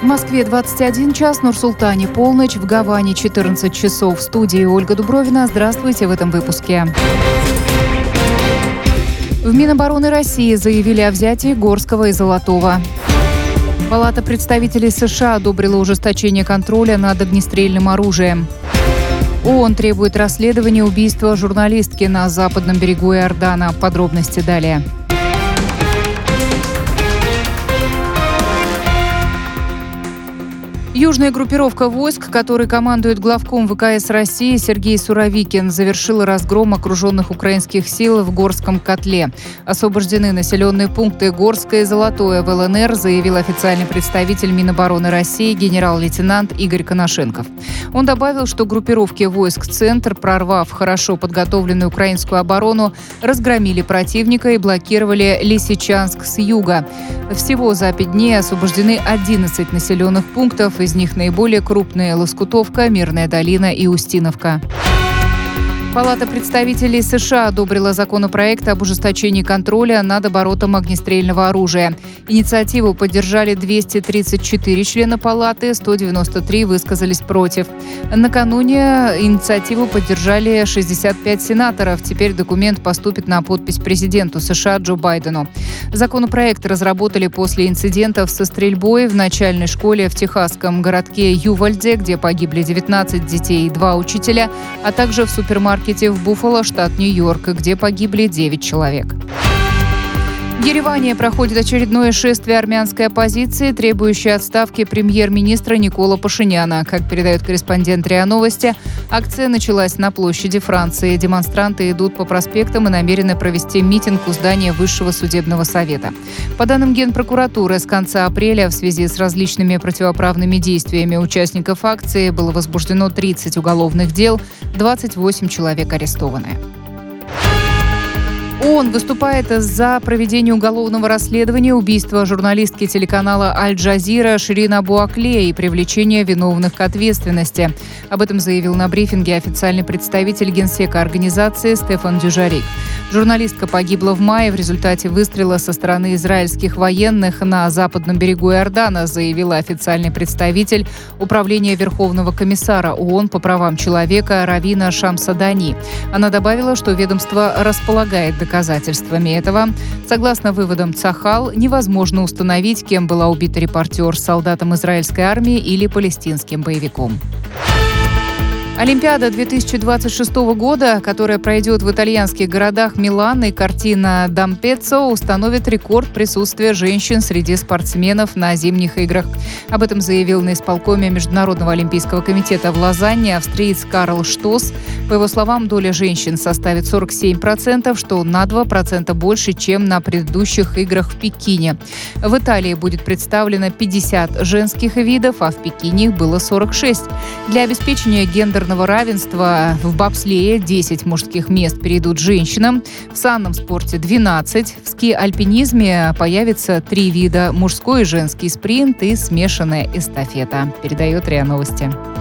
В Москве 21 час, Нур-Султане полночь, в Гаване 14 часов. В студии Ольга Дубровина. Здравствуйте в этом выпуске. В Минобороны России заявили о взятии Горского и Золотого. Палата представителей США одобрила ужесточение контроля над огнестрельным оружием. ООН требует расследования убийства журналистки на западном берегу Иордана. Подробности далее. Южная группировка войск, которой командует главком ВКС России Сергей Суровикин, завершила разгром окруженных украинских сил в Горском котле. Освобождены населенные пункты Горское и Золотое в ЛНР, заявил официальный представитель Минобороны России генерал-лейтенант Игорь Коношенков. Он добавил, что группировки войск «Центр», прорвав хорошо подготовленную украинскую оборону, разгромили противника и блокировали Лисичанск с юга. Всего за 5 дней освобождены 11 населенных пунктов, из них наиболее крупные – Лоскутовка, Мирная долина и Устиновка. Палата представителей США одобрила законопроект об ужесточении контроля над оборотом огнестрельного оружия. Инициативу поддержали 234 члена палаты, 193 высказались против. Накануне инициативу поддержали 65 сенаторов. Теперь документ поступит на подпись президенту США Джо Байдену. Законопроект разработали после инцидентов со стрельбой в начальной школе в техасском городке Ювальде, где погибли 19 детей и 2 учителя, а также в супермаркете в Буффало, штат Нью-Йорк, где погибли 9 человек. В Ереване проходит очередное шествие армянской оппозиции, требующее отставки премьер-министра Никола Пашиняна. Как передает корреспондент РИА Новости, акция началась на площади Франции. Демонстранты идут по проспектам и намерены провести митинг у здания Высшего судебного совета. По данным Генпрокуратуры, с конца апреля в связи с различными противоправными действиями участников акции было возбуждено 30 уголовных дел, 28 человек арестованы. ООН выступает за проведение уголовного расследования убийства журналистки телеканала «Аль-Джазира» Ширин Абу Акле и привлечения виновных к ответственности. Об этом заявил на брифинге официальный представитель Генсека организации Стефан Дюжарик. Журналистка погибла в мае в результате выстрела со стороны израильских военных на западном берегу Иордана, заявил официальный представитель Управления Верховного комиссара ООН по правам человека Равина Шамсадани. Она добавила, что ведомство располагает доказательствами этого. Согласно выводам Цахал, невозможно установить, кем была убита репортер, солдатом израильской армии или палестинским боевиком. Олимпиада 2026 года, которая пройдет в итальянских городах Милан и Кортина d'Ampezzo, установит рекорд присутствия женщин среди спортсменов на зимних играх. Об этом заявил на исполкоме Международного олимпийского комитета в Лозанне австриец Карл Штос. По его словам, доля женщин составит 47%, что на 2% больше, чем на предыдущих играх в Пекине. В Италии будет представлено 50 женских видов, а в Пекине их было 46. Для обеспечения гендерного равенства в бобслее 10 мужских мест перейдут женщинам, в санном спорте 12, в ски-альпинизме появится 3 вида – мужской и женский спринт и смешанная эстафета, передает РИА Новости.